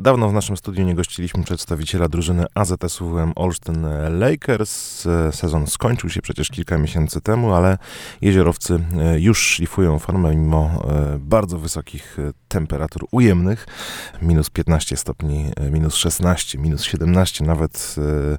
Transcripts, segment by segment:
Dawno w naszym studiu nie gościliśmy przedstawiciela drużyny AZS WM Olsztyn Lakers. Sezon skończył się przecież kilka miesięcy temu, ale jeziorowcy już szlifują formę mimo bardzo wysokich temperatur ujemnych. Minus 15 stopni, minus 16, minus 17. Nawet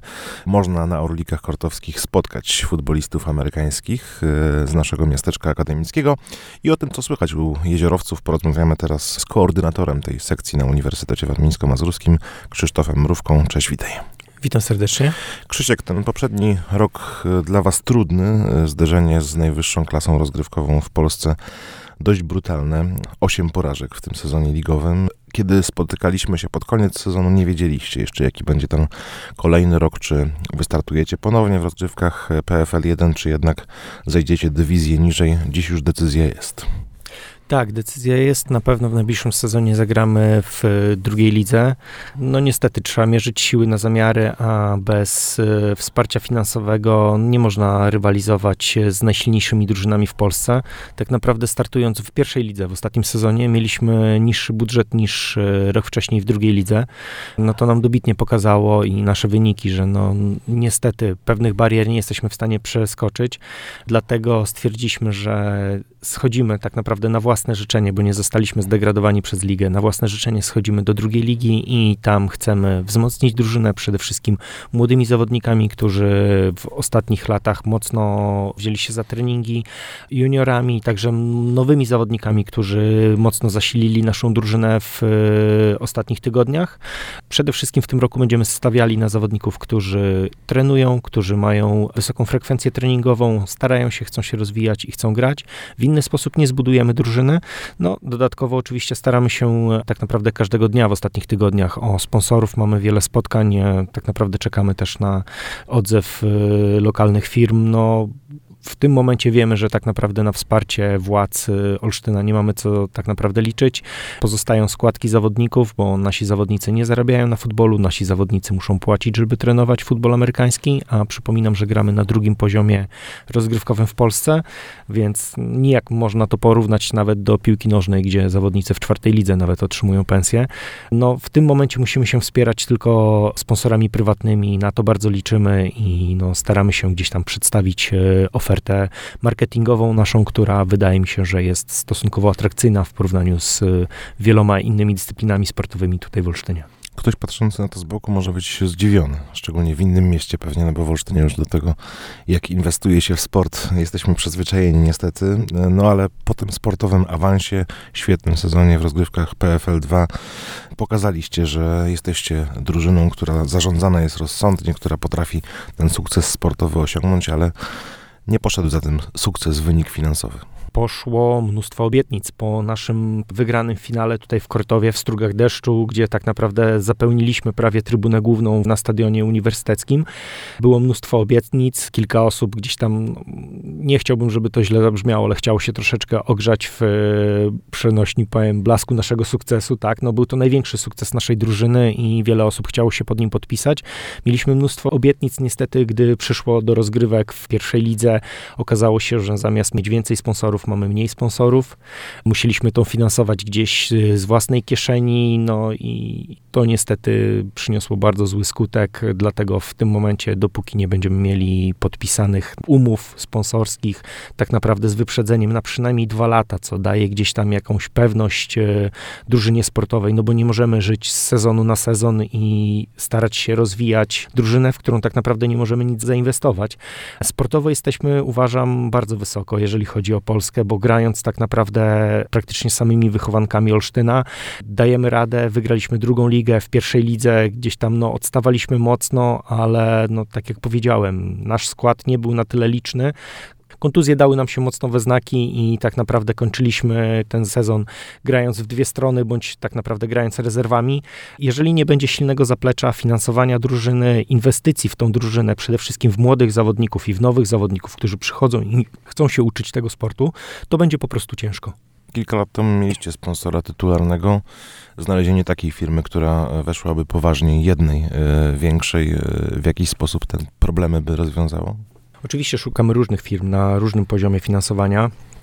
można na orlikach kortowskich spotkać futbolistów amerykańskich z naszego miasteczka akademickiego. I o tym, co słychać u jeziorowców, porozmawiamy teraz z koordynatorem tej sekcji na Uniwersytecie Warmińsko-Mazurskim, Krzysztofem Mrówką. Cześć, witaj. Witam serdecznie. Krzysiek, ten poprzedni rok dla was trudny. Zderzenie z najwyższą klasą rozgrywkową w Polsce dość brutalne. 8 porażek w tym sezonie ligowym. Kiedy spotykaliśmy się pod koniec sezonu, nie wiedzieliście jeszcze, jaki będzie ten kolejny rok, czy wystartujecie ponownie w rozgrywkach PFL 1, czy jednak zejdziecie dywizję niżej. Dziś już decyzja jest. Tak, decyzja jest. Na pewno w najbliższym sezonie zagramy w drugiej lidze. No niestety trzeba mierzyć siły na zamiary, a bez wsparcia finansowego nie można rywalizować z najsilniejszymi drużynami w Polsce. Tak naprawdę startując w pierwszej lidze w ostatnim sezonie mieliśmy niższy budżet niż rok wcześniej w drugiej lidze. No to nam dobitnie pokazało i nasze wyniki, że no niestety pewnych barier nie jesteśmy w stanie przeskoczyć. Dlatego stwierdziliśmy, że schodzimy tak naprawdę na własne życzenie, bo nie zostaliśmy zdegradowani przez ligę. Na własne życzenie schodzimy do drugiej ligi i tam chcemy wzmocnić drużynę przede wszystkim młodymi zawodnikami, którzy w ostatnich latach mocno wzięli się za treningi, juniorami, także nowymi zawodnikami, którzy mocno zasilili naszą drużynę w ostatnich tygodniach. Przede wszystkim w tym roku będziemy stawiali na zawodników, którzy trenują, którzy mają wysoką frekwencję treningową, starają się, chcą się rozwijać i chcą grać. W inny sposób nie zbudujemy drużyny. No, dodatkowo oczywiście staramy się tak naprawdę każdego dnia w ostatnich tygodniach o sponsorów. Mamy wiele spotkań. Tak naprawdę czekamy też na odzew lokalnych firm. No, w tym momencie wiemy, że tak naprawdę na wsparcie władz Olsztyna nie mamy co tak naprawdę liczyć. Pozostają składki zawodników, bo nasi zawodnicy nie zarabiają na futbolu, nasi zawodnicy muszą płacić, żeby trenować futbol amerykański, a przypominam, że gramy na drugim poziomie rozgrywkowym w Polsce, więc nijak można to porównać nawet do piłki nożnej, gdzie zawodnicy w czwartej lidze nawet otrzymują pensję. No, w tym momencie musimy się wspierać tylko sponsorami prywatnymi, na to bardzo liczymy i no, staramy się gdzieś tam przedstawić ofertę marketingową naszą, która wydaje mi się, że jest stosunkowo atrakcyjna w porównaniu z wieloma innymi dyscyplinami sportowymi tutaj w Olsztynie. Ktoś patrzący na to z boku może być zdziwiony, szczególnie w innym mieście pewnie, no bo w Olsztynie już do tego, jak inwestuje się w sport, jesteśmy przyzwyczajeni niestety, no ale po tym sportowym awansie, świetnym sezonie w rozgrywkach PFL 2 pokazaliście, że jesteście drużyną, która zarządzana jest rozsądnie, która potrafi ten sukces sportowy osiągnąć, ale nie poszedł za tym sukces, wynik finansowy. Poszło mnóstwo obietnic po naszym wygranym finale tutaj w Kortowie, w Strugach Deszczu, gdzie tak naprawdę zapełniliśmy prawie trybunę główną na stadionie uniwersyteckim. Było mnóstwo obietnic, kilka osób gdzieś tam, nie chciałbym, żeby to źle zabrzmiało, ale chciało się troszeczkę ogrzać w przenośni, powiem, blasku naszego sukcesu, tak? No był to największy sukces naszej drużyny i wiele osób chciało się pod nim podpisać. Mieliśmy mnóstwo obietnic, niestety, gdy przyszło do rozgrywek w pierwszej lidze, okazało się, że zamiast mieć więcej sponsorów, mamy mniej sponsorów. Musieliśmy to finansować gdzieś z własnej kieszeni, no i to niestety przyniosło bardzo zły skutek, dlatego w tym momencie, dopóki nie będziemy mieli podpisanych umów sponsorskich, tak naprawdę z wyprzedzeniem na przynajmniej 2 lata, co daje gdzieś tam jakąś pewność drużynie sportowej, no bo nie możemy żyć z sezonu na sezon i starać się rozwijać drużynę, w którą tak naprawdę nie możemy nic zainwestować. Sportowo jesteśmy, uważam, bardzo wysoko, jeżeli chodzi o Polskę, bo grając tak naprawdę praktycznie samymi wychowankami Olsztyna, dajemy radę, wygraliśmy drugą ligę, w pierwszej lidze gdzieś tam no, odstawaliśmy mocno, ale no, tak jak powiedziałem, nasz skład nie był na tyle liczny. Kontuzje dały nam się mocno we znaki i tak naprawdę kończyliśmy ten sezon grając w 2 strony, bądź tak naprawdę grając rezerwami. Jeżeli nie będzie silnego zaplecza, finansowania drużyny, inwestycji w tą drużynę, przede wszystkim w młodych zawodników i w nowych zawodników, którzy przychodzą i chcą się uczyć tego sportu, to będzie po prostu ciężko. Kilka lat temu mieliście sponsora tytularnego. Znalezienie takiej firmy, która weszłaby poważniej, jednej większej, w jakiś sposób te problemy by rozwiązało? Oczywiście szukamy różnych firm na różnym poziomie finansowania.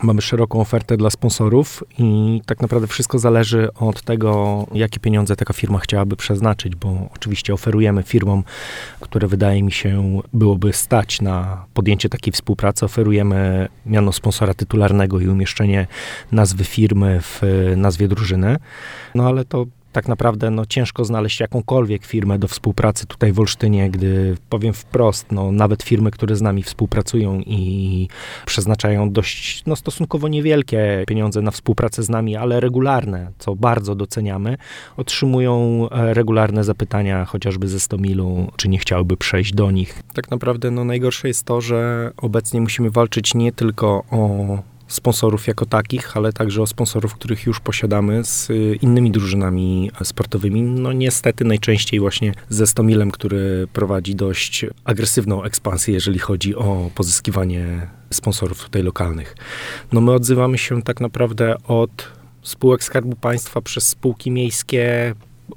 Mamy szeroką ofertę dla sponsorów i tak naprawdę wszystko zależy od tego, jakie pieniądze taka firma chciałaby przeznaczyć, bo oczywiście oferujemy firmom, które wydaje mi się byłoby stać na podjęcie takiej współpracy, oferujemy miano sponsora tytularnego i umieszczenie nazwy firmy w nazwie drużyny, no ale to tak naprawdę ciężko znaleźć jakąkolwiek firmę do współpracy tutaj w Olsztynie, gdy powiem wprost, nawet firmy, które z nami współpracują i przeznaczają dość stosunkowo niewielkie pieniądze na współpracę z nami, ale regularne, co bardzo doceniamy, otrzymują regularne zapytania chociażby ze Stomilu, czy nie chciałyby przejść do nich. Tak naprawdę najgorsze jest to, że obecnie musimy walczyć nie tylko o sponsorów jako takich, ale także o sponsorów, których już posiadamy z innymi drużynami sportowymi. Niestety najczęściej właśnie ze Stomilem, który prowadzi dość agresywną ekspansję, jeżeli chodzi o pozyskiwanie sponsorów tutaj lokalnych. My odzywamy się tak naprawdę od spółek Skarbu Państwa przez spółki miejskie,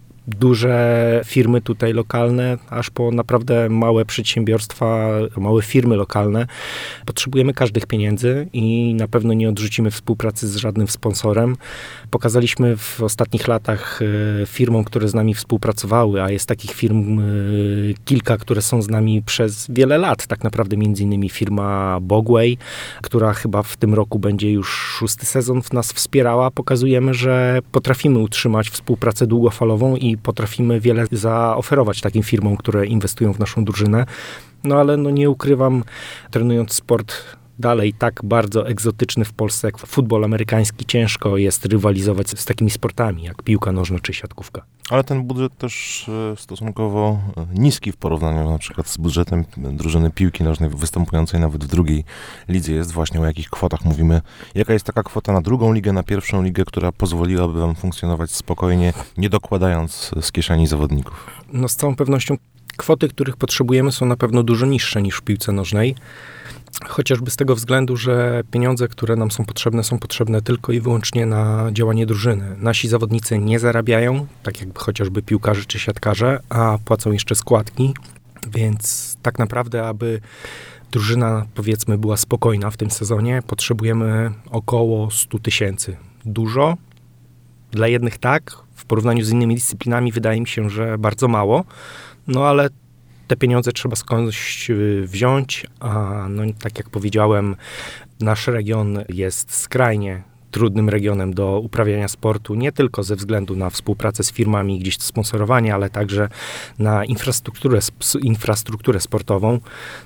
duże firmy tutaj lokalne, aż po naprawdę małe przedsiębiorstwa, małe firmy lokalne. Potrzebujemy każdych pieniędzy i na pewno nie odrzucimy współpracy z żadnym sponsorem. Pokazaliśmy w ostatnich latach firmom, które z nami współpracowały, a jest takich firm kilka, które są z nami przez wiele lat. Tak naprawdę między innymi firma Bogway, która chyba w tym roku będzie już 6. sezon nas wspierała. Pokazujemy, że potrafimy utrzymać współpracę długofalową i potrafimy wiele zaoferować takim firmom, które inwestują w naszą drużynę. Ale nie ukrywam, trenując sport dalej tak bardzo egzotyczny w Polsce jak futbol amerykański, ciężko jest rywalizować z takimi sportami jak piłka nożna czy siatkówka. Ale ten budżet też stosunkowo niski w porównaniu na przykład z budżetem drużyny piłki nożnej występującej nawet w drugiej lidze jest. Właśnie o jakich kwotach mówimy. Jaka jest taka kwota na drugą ligę, na pierwszą ligę, która pozwoliłaby wam funkcjonować spokojnie, nie dokładając z kieszeni zawodników? Z całą pewnością kwoty, których potrzebujemy, są na pewno dużo niższe niż w piłce nożnej. Chociażby z tego względu, że pieniądze, które nam są potrzebne tylko i wyłącznie na działanie drużyny. Nasi zawodnicy nie zarabiają, tak jak chociażby piłkarze czy siatkarze, a płacą jeszcze składki, więc tak naprawdę, aby drużyna, powiedzmy, była spokojna w tym sezonie, potrzebujemy około 100 000. Dużo? Dla jednych tak, w porównaniu z innymi dyscyplinami wydaje mi się, że bardzo mało, ale te pieniądze trzeba skądś wziąć, a tak jak powiedziałem, nasz region jest skrajnie trudnym regionem do uprawiania sportu, nie tylko ze względu na współpracę z firmami, gdzieś to sponsorowanie, ale także na infrastrukturę sportową.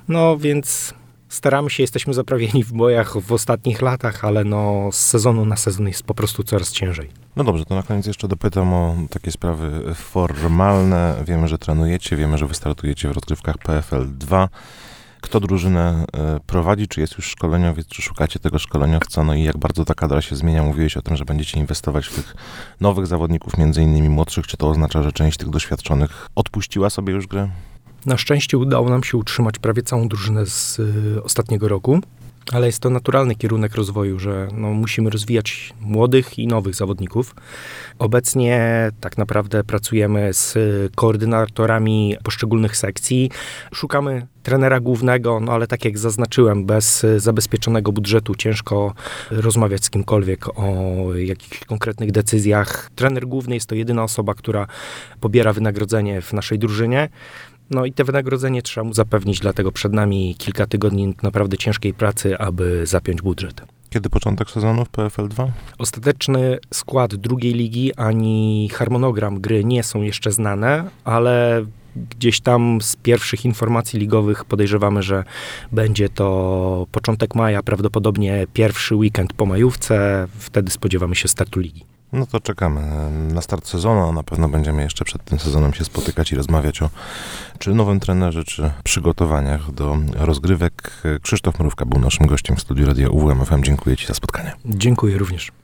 Więc staramy się, jesteśmy zaprawieni w bojach w ostatnich latach, ale z sezonu na sezon jest po prostu coraz ciężej. Dobrze, to na koniec jeszcze dopytam o takie sprawy formalne. Wiemy, że trenujecie, wiemy, że wystartujecie w rozgrywkach PFL 2. Kto drużynę prowadzi? Czy jest już szkoleniowiec? Czy szukacie tego szkoleniowca? I jak bardzo ta kadra się zmienia? Mówiłeś o tym, że będziecie inwestować w tych nowych zawodników, między innymi młodszych. Czy to oznacza, że część tych doświadczonych odpuściła sobie już grę? Na szczęście udało nam się utrzymać prawie całą drużynę z ostatniego roku, ale jest to naturalny kierunek rozwoju, że musimy rozwijać młodych i nowych zawodników. Obecnie tak naprawdę pracujemy z koordynatorami poszczególnych sekcji. Szukamy trenera głównego, ale tak jak zaznaczyłem, bez zabezpieczonego budżetu ciężko rozmawiać z kimkolwiek o jakichś konkretnych decyzjach. Trener główny jest to jedyna osoba, która pobiera wynagrodzenie w naszej drużynie. I te wynagrodzenie trzeba mu zapewnić, dlatego przed nami kilka tygodni naprawdę ciężkiej pracy, aby zapiąć budżet. Kiedy początek sezonu w PFL 2? Ostateczny skład drugiej ligi ani harmonogram gry nie są jeszcze znane, ale gdzieś tam z pierwszych informacji ligowych podejrzewamy, że będzie to początek maja, prawdopodobnie pierwszy weekend po majówce, wtedy spodziewamy się startu ligi. To czekamy na start sezonu, a na pewno będziemy jeszcze przed tym sezonem się spotykać i rozmawiać o czy nowym trenerze, czy przygotowaniach do rozgrywek. Krzysztof Mrówka był naszym gościem w studiu Radia UWM FM. Dziękuję Ci za spotkanie. Dziękuję również.